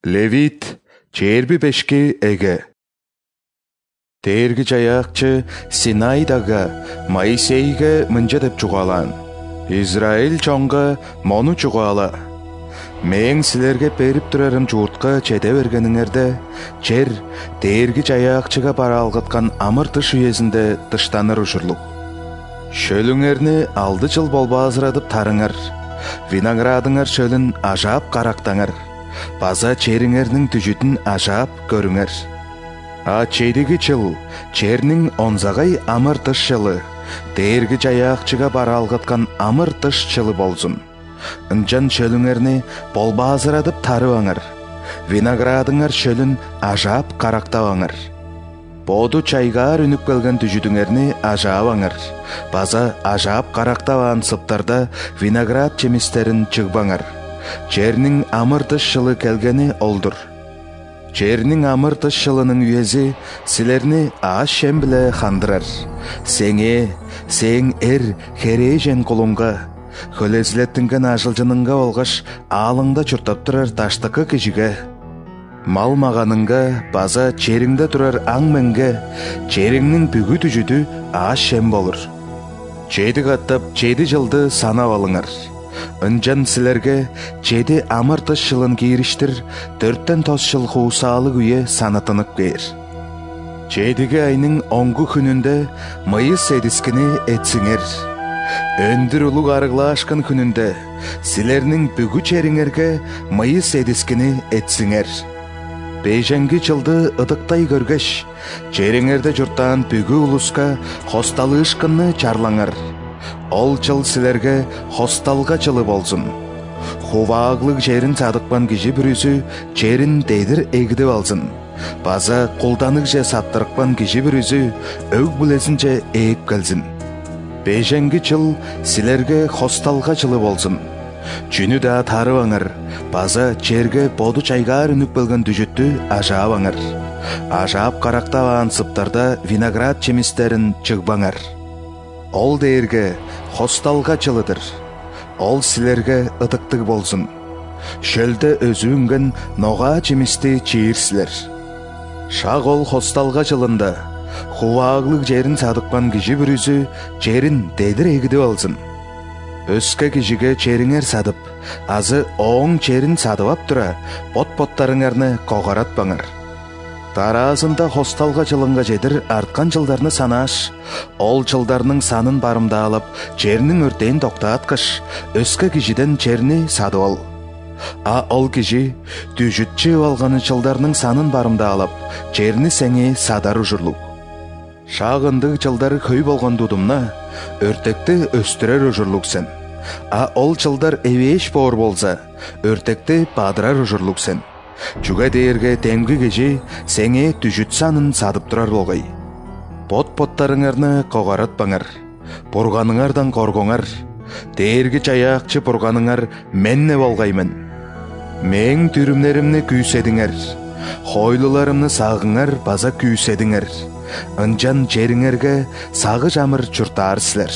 Левит черби бешки эге. Терги жаякчы Синайдага Моисейге мынча деп чугалан. Израиль чоңга мону чугала. Мен силерге берип турарым жууртка чете бергениңерде, жер терги жаякчыга бара алгыткан амыр тыш үйесинде тыштаныр ушурлук. Шөлүңерни алды жыл болбаазырадып тарыңар. Виноградыңар шөлүн ажап карактаңар. База чериңернин түжүтүн ажап көрүңер. А чейдиги жыл чернин онзагай амыр тыш жылы, терги жаякчыга бара алгыткан амыр тыш жылы болсун. Ынчан шөлүңерни болбаазырадып тарыбаңар. Виноградыңар шөлүн ажап карактабаңар. Боду чайгаар үнүп келген түжүтүңерни ажабаңар. База ажап карактабаан сыптарда виноград жемистерин чыгбаңар. Чернин амыр тыш жылы келгени олдур. Чернин амыр тыш жылынын үйези силерни ашем биле хандырар. Сең хережен кулунга, хөлезилеттинген ажылжыныңга болгаш аалыңда чуртап турар таштыкы кижиге. Мал маганыңга, база чериңде турар аңменге, чериңнин бүгү түжүтү ашем болур. Чейди каттап, чейди жылды санап алыңар. Ынчан силерге чеди амыр тыш жылын кийириштир, 4-тен тос жыл хуусаалык үйе санатынып кээр. Чейдиги айнын 10 күнүндө мыйыс эдискини этсиңер. Өндүр улуг арыглаашкан күнүндө силернин бүгү чериңерге мыйыс эдискини этсиңер. Бейженги жылды ыдыктай көргөш, чериңерде журттан бүгү улуска хосталыышкынны чарлаңар. Ол жыл силерге хосталга жылы болсун. Хувааглык жерин садыкпан киши бүрүсү черин дейдир эгидип алсын. База кулданык же саттырыкпан киши бүрүсү өг билесинче ээп келсин. Бейженги жыл силерге хосталга жылы болсун. Чүнү да тарыбаңар. База черге боду чайгаар үнүп келген түжүттү ажабаңар. Ажап карактабаан сыптарда виноград жемистерин чыгбаңар. Ол дээрге хосталга жылыдыр. Ол силерге ыдыктык болсун. Шөлдө өзүңгөн нога жемисти чийирсилер. Шак ол хосталга жылында хувааглык жерин садыкпан киши бүрүсү жерин дедир эгидип алсын. Өскө кишиге чериңер садып, азы оң черин садып ап тура, бот-боттарыңарны когаратпаңар. Тараасында хосталга жылынга жедир арткан жылдарны санааш, ол жылдарның санын барымдаалап, чернин өртейин токтааткыш, өскө кишиден черни садып ал. А ол киши түжүтчү алганы жылдарның санын барымдаалап, черни сеңи садар ужурлук. Шагындык жылдар көй болгон дудумна, өртекти өстүрөр ужурлук сен. А ол жылдар эбеш боор болса, өртекти бадырар ужурлук сен. Чуга дээрге темги кежи сеңе түжүт санын садып турар болгай. Бот-боттарыңарны когаратпаңар. Бурганыңардан коргоңар. Дээрги жаякчы бурганыңар менне болгаймын. Мен түрүмнеримни күйседиңер. Хойлуларымны сагыңар, база күйседиңер. Ынчан чериңерге сагы жамыр чуртаар силер.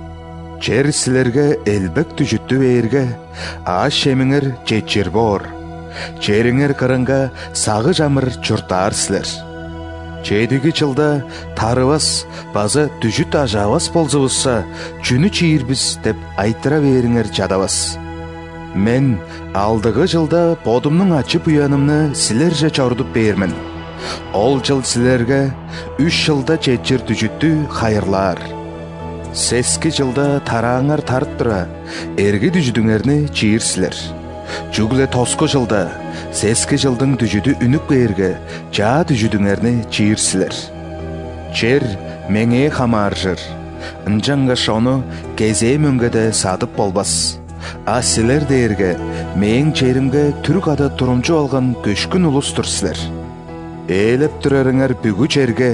Чер силерге элбек түжүттү бээрге, аш эмиңер чечир боор. Чериңер кырынга сагы жамыр чуртаар силер. Чейдиги жылда тарыбас, база түжүт ажабас болсубузса, чүнү чийирбиз деп айтыра бериңер жадабас. Мен алдыгы жылда бодумнун ачып уянымны силерже чордуп бермен. Ол жыл силерге 3 жылда чечир түжүттү хайырлаар. Сески жылда тараңар тарып тура, эрги түжүтүңерни чийирсилер. Жүгле тоско жылда, сески жылдың түжүдү үнүп кээрге, жаа түжүдүңерни чийирсилер. Чер меңе хамаржыр. Ынчанга шону кезээ мөңгөдө сатып болбас. А силер дээрге, мең черимге түрк ада турумчу алган көшкүн улустур силер.Ээлеп турарыңар бүгү черге,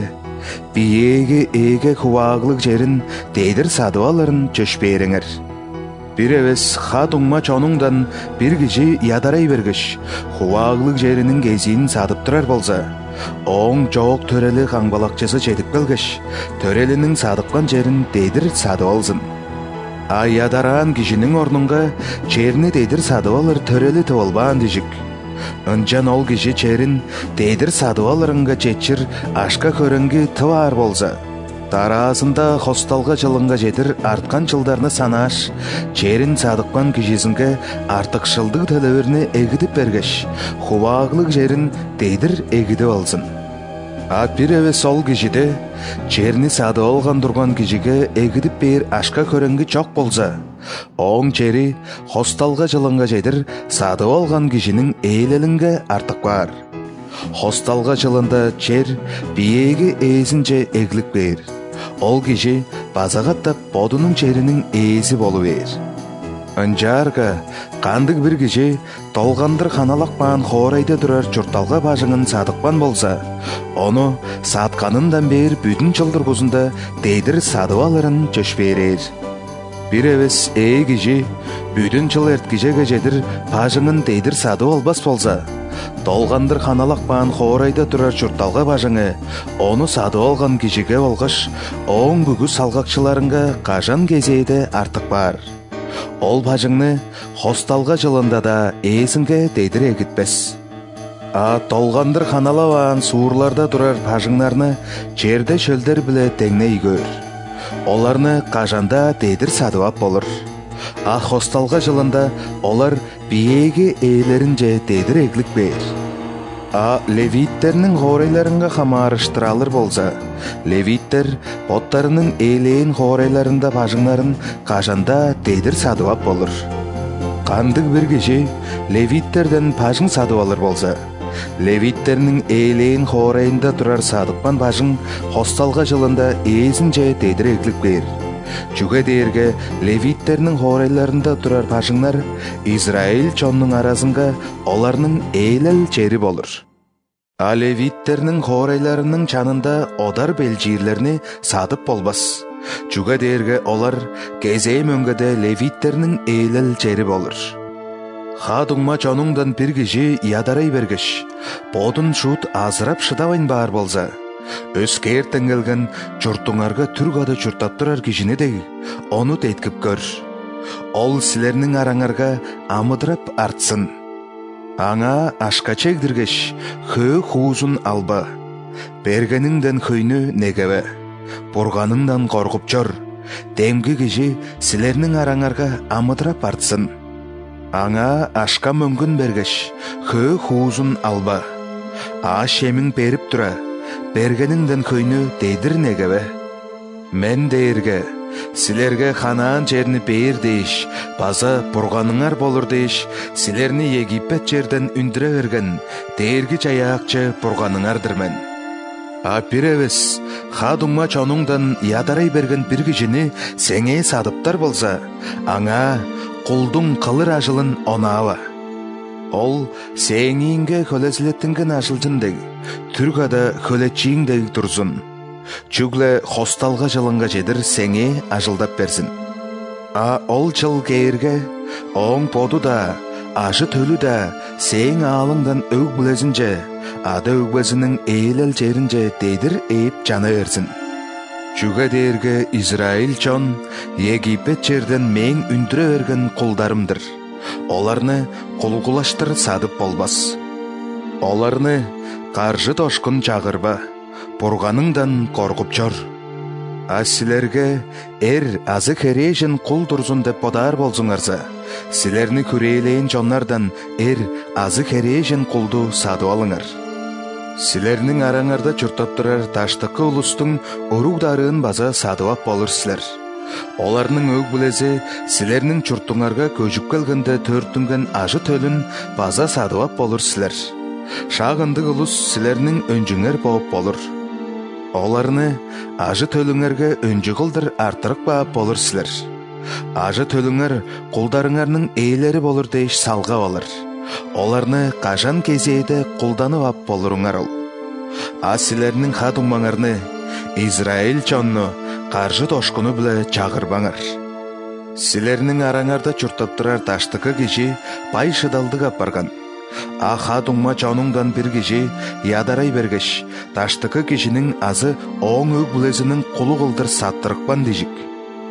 биеге эге хувааглык жерин дейдир сатып алырын чөшпээреңер. Бир эвес хатуңма чонуңдан бир киши ядарай бергеш, хувааглык жеринин кезиин сатып турар болса, оң жоок төрели каңбалакчысы жетип келгеш, төрелинин садыккан жерин дейдир сатып алсын. А ядаран кишинин орнунга черни дейдир сатып алыр төрели тыбылбаан дижик. Ынчан ол киши черин дейдир садып алырынга четчир ашка көрінгі тывар болса. Тараасында хосталга жылынга жетир арткан жылдарны санаш, черин садыккан кишисинге артыкшылдык төлөбөрүнө эгидип бергеш, хубаглык жерин дейдир эгидип алсын. А бир эвес ол кишиде черни садып алган турган кишиге эгидип бер ашка көрөнгү жок болса, оң чери хосталга жылынга жетир садып алган кишинин ээлелинге артык бар. Хосталга жылында чер биеги ээсинче эглик бер. Ол киши базагаттап бодунун черинин ээси болуп бер. Анжарга кандык бир киши толгандыр ханалакпан хоорайда турар чурталга бажыңын садыкпан болса, ону сатканындан бер бүтүн жылдыргузунда дейдир садып алырын жөш берер. Бир эвес киши бүтүн жыл эрткижеге жетир бажыңын дейдир садып албас болса, толгандыр ханалакпан хоорайда турар чурталга бажыңы ону садып алган кишиге болгош оң бүгү салгакчыларынга кажан кезейде артык бар. Ол бажыңны хосталга жылында да ээсинге дейдир эгитпес. А толгандыр ханалабаан суурларда турар бажыңнарны жерде шөлдер биле теңней көр. Оларны кажанда дейдир садып ап болор. А хосталга жылында олар биеги ээлеринже дейдир эглик бер. А левиттернин хоорайларынга хамаарыштыралыр болса, левиттер боттарынын ээлейин хоорайларында бажыңнарын кажанда дейдир садып ап болор. Кандык бир киши левиттерден бажың садып алыр болса, левиттернин ээлейин хоорайында турар садыкпан бажың хосталга жылында ээсинче дейдир эглик бер. Чуга дээрге левиттернин хоорайларында турар бажыңнар Израиль чоннун арасынга оларнын ээлел жери болор. А левиттернин хоорайларынын чанында одар белжирлерни садып болбас. Чуга дээрге олар кезей мөңгөдө левиттернин ээлел жери болор. Хадуңма чонуңдан бир киши ядарай бергеш, бодун шут азырап шыдабайн баар болса, өскертен келген журтуңарга түргада чуртап турар кишини деги, ону дейткип көр. Ол силернин араңарга амыдырап артсын. Аңа ашка чегдиргеш, хөө хуузун алба. Бергениңден хүйнү негебе. Бурганыңдан коркуп жор. Демги киши силернин араңарга амыдырап артсын. Аңа ашка мөңгүн бергеш, хөө хуузун алба. А шемиң берип тура. Бергениңден хүйнү дейдир негебе. Мен дейирге, силерге Ханаан жерни бээр дейиш, база бурганыңар болур дейиш, силерни Египет жерден үндүрө берген, дейирги жаяакчы бурганыңардыр мен. А бир эвес, хадуңма чонуңдан ядарай берген бир кишини сеңе садыптар болса, аңа кулдуң кылыр ажылын онаава. Ол сеңиңге хөлезилеттинген ажылжындеги, түргада хөлечиңдеги турзун. Чугле хосталга жылынга жедир сеңе ажылдап берсин. А ол жыл кейирге, оң поду да, ажы төлү да, сең аалыңдан өг билезинже, ада өгбезинин ээлел жеринже дейдир ээп жана берсин. Чуга дээрге Израиль чон, Египет жерден мен үндүрө берген кулдарымдыр. Оларны кулгулаштыр садып болбас. Оларны каржы тошкун чагырба, бурганыңдан коркуп жор. А силерге азы хережин кул турзун деп бодар болсуңарса, силерни күрейлейин жоннардан азы хережин кулду садып алыңар. Силернин араңарда чуртап турар таштыкы улустуң уругдарын база садып ап болур силер. Оларның өг билези силернин чуртуңарга көжүп келгенде төртүнген ажы төлүн база садып ап болур силер. Шагындык улус силернин өнжүңөр болуп болур. Оларны ажы төлүңөргө өнжү кылдыр артырык баап болур силер. Ажы төлүңөр кулдарыңарнын ээлери болур дейиш салга болур. Оларны кажан кезейде кулданып ап болуруңар ол. А силернин хадумаңарны Израиль чонну каржы тошкуну биле чагырбаңар. Силернин араңарда чуртап турар таштыкы киши бай шыдалдык ап барган. А хадуңма чонуңдан бир киши ядарай бергеш, таштыкы кишинин азы оң өг билезинин кулу кылдыр саттырыкпан дежик.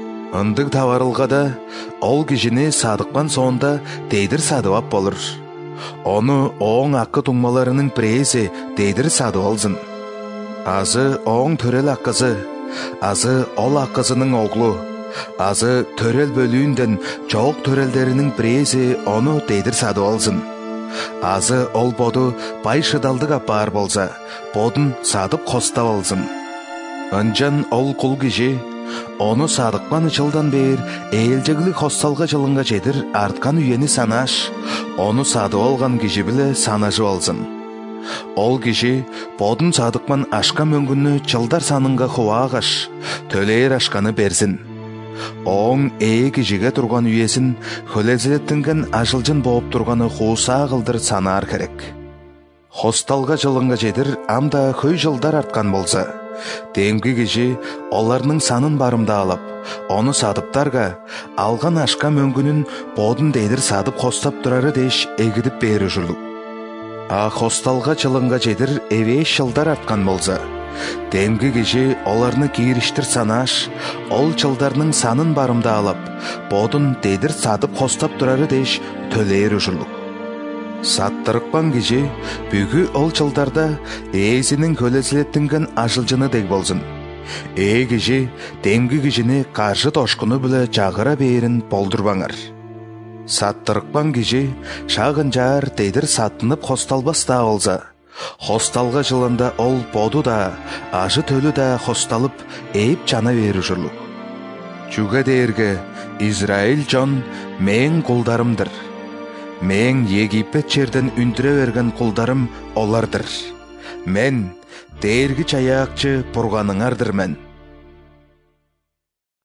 Ындык табарылгада ол кишини садыкпан соонда дейдир садып ап болур. Оны оң аққы туңмаларының прейесі дейдір сады олзын. Азы оң төрел аққызы, азы ол аққызының оғлу, азы төрел бөлүүнден жоқ төрелдерінің прейесі оны дейдір сады олзын. Азы ол боду бай шыдалдық апар болса, бодын садып қостап алзын. Анжан ол құл кижи, оны садықпан жылдан бер әйелжігілі қосталға жылынға жедір артқан үйені санаш, оны сады олған кижи білі санажы алзын. Ол кижи бодын садықпан ашқа мөңгіні жылдар санынға хуағаш, төлейір ашқаны берзін. Оң кижиге тұрған үйесін хөлезілеттінген ажылжын болып тұрғаны хуыса қылдыр санар керек. Хосталға жылынға жедір амда хөй жылдар артқан болса, демгі кижи оларының санын барымда алып, оны садыптарға алған ашқа мөңгінін бодын дейдір садып хостап тұрары деш егідіп бері жүрлік. Хосталға жылынға жедір жылдар артқан болса, демгі кижи оларны кейіріштір санаш, ол жылдарының санын барымда алып, бодын дейдір садып хостап тұрары деш төлейір жүрлік. Саттырықпан кижи бүгі ол жылдарда езінің көлезілеттінген ажылжыны дег болзын. Кижи демгі кижini қаржы тошқыны білі жағыра бейірін болдырбаңыр. Саттырықпан кижи шағын жар дейдір саттынып хосталбаста олза. Хосталға жылында ол боду да, ажы төлі да хосталып, жана бері жүрлік. Чуға дейірге, Израиль жон мен құлдарымдыр. Мен Египет жерден үндіре берген құлдарым олардыр. Мен дейіргі чаяқчы бұрғаныңардыр мен.